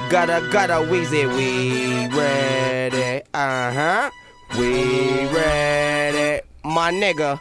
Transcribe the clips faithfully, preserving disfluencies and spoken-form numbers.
Gotta, gotta, Weezy, we ready, uh-huh, we ready, my nigga,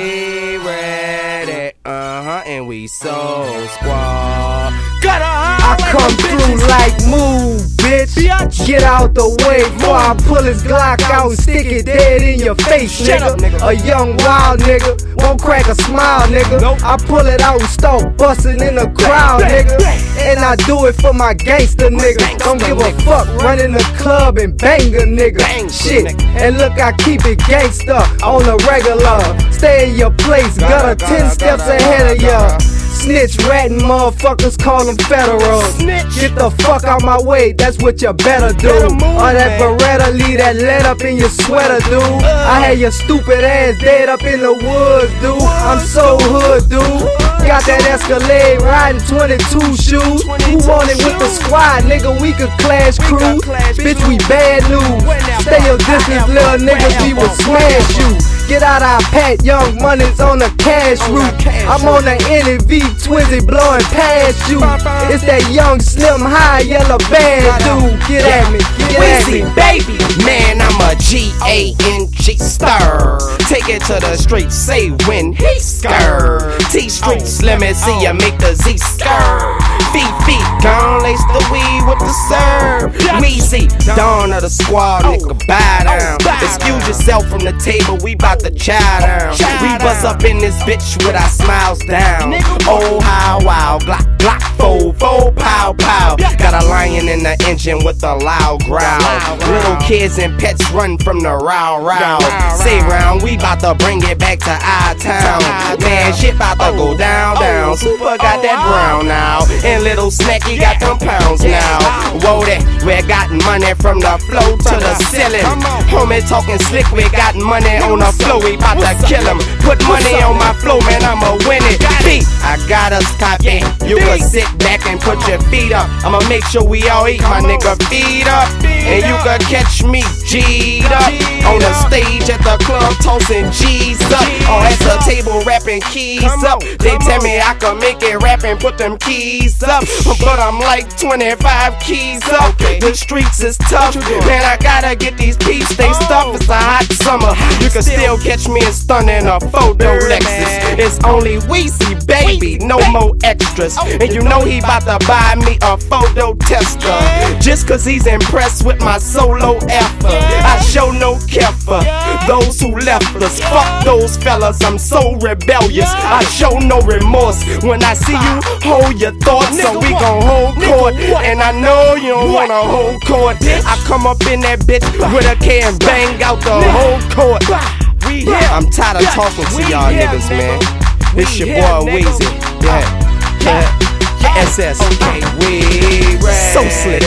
we ready, uh-huh, and we Soul Squad. Gotta I come through like move, bitch. Get out the way before I pull his Glock out and stick it dead in your face, nigga. A young wild nigga, won't crack a smile, nigga. I pull it out and start busting in the crowd, nigga. And I do it for my gangster nigga. Don't give a fuck, running the club and bang a nigga. Shit, and look, I keep it gangster on the regular. Stay in your place, got a ten steps ahead of ya. Snitch, ratting motherfuckers, call them federal. Get the fuck out my way, that's what you better do. Or that Beretta, leave that lead up in your sweater, dude. I had your stupid ass dead up in the woods, dude. I'm so hood, dude. Got that Escalade riding twenty-two shoes. Who want it with the squad, nigga? We could clash crew. Bitch, we bad news. Stay your distance, little niggas, we will smash you. Get out our pat, young money's on the cash route. I'm on the N V, Twizzy blowing past you. It's that young, slim, high, yellow band dude. Get at me, get at me. Weezy, baby, man, I'm a G A N G stir. Take it to the streets, say when he skr. T-Street slim and see ya make the Z skr. Feet, feet, gon' lace the weed with the serve. Weezy, dawn of the squad, nigga, bow down. Excuse yourself from the table, we bout to chow down. We bust up in this bitch with our smiles down. Oh, how wow, glock, glock, four, four, pow, pow. Got a lion in the engine with a loud growl. Little kids and pets run from the row, row. Say round, we bout to bring it back to our town. Man, shit bout to go down, down. Super got that brown now. And little Snacky got them pounds now. Whoa, that we got money from the floor to the ceiling. Homie talking slick, we got money on the floor. We bout to kill him. Put money on my flow, man, I'ma win it. Beat, I got us copy. You can sit back and put your feet up. I'ma make sure we all eat, my nigga, feet up. And you can catch me G'd up on the stage at the club tossing G's up. Or at the table rapping keys up. They tell me I can make it rap and put them keys up. But I'm like twenty-five keys up. The streets is tough, man, I gotta get these peeps, they stuff. It's a hot summer. You can still catch me in stunning a photo Lexus. It's only Weezy, baby, no more extras. And you know he bout to buy me a photo tester. Just cause he's impressed with my solo effort. I show no care for those who left us. Fuck those fellas, I'm so rebellious. I show no remorse. When I see you, hold your thoughts. So we gon' hold court. And I know you don't wanna hold court. I come up in that bitch with a K and bang out the whole court. I'm tired of talking to y'all niggas, man. It's your boy Weezy. Yeah. Yeah. S S. We ready. So slick.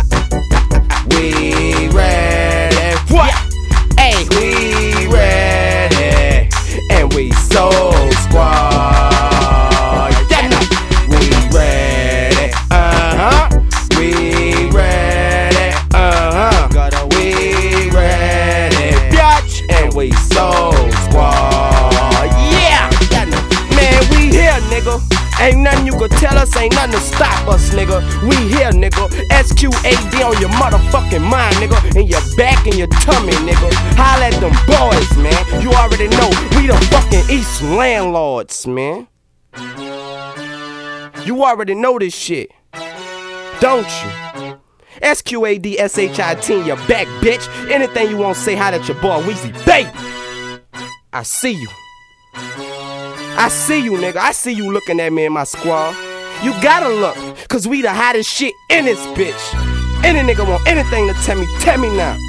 We ready. What? Hey, we ready. And we Soul Squad. We ready. Uh-huh. We ready. Uh-huh. We ready. Bitch. And we Soul Squad. Yeah. Man, we here, nigga. Ain't nothing you can tell us, ain't nothing to stop us, nigga. We here, nigga. S Q A D on your motherfucking mind, nigga. In your back and your tummy, nigga. Holla at them boys, man. You already know, we the fucking East landlords, man. You already know this shit, don't you? S Q A D S H I T in your back, bitch. Anything you want to say, holla at your boy Weezy, baby. I see you. I see you, nigga. I see you looking at me in my squad. You gotta look, cause we the hottest shit in this bitch. Any nigga want anything to tell me, tell me now.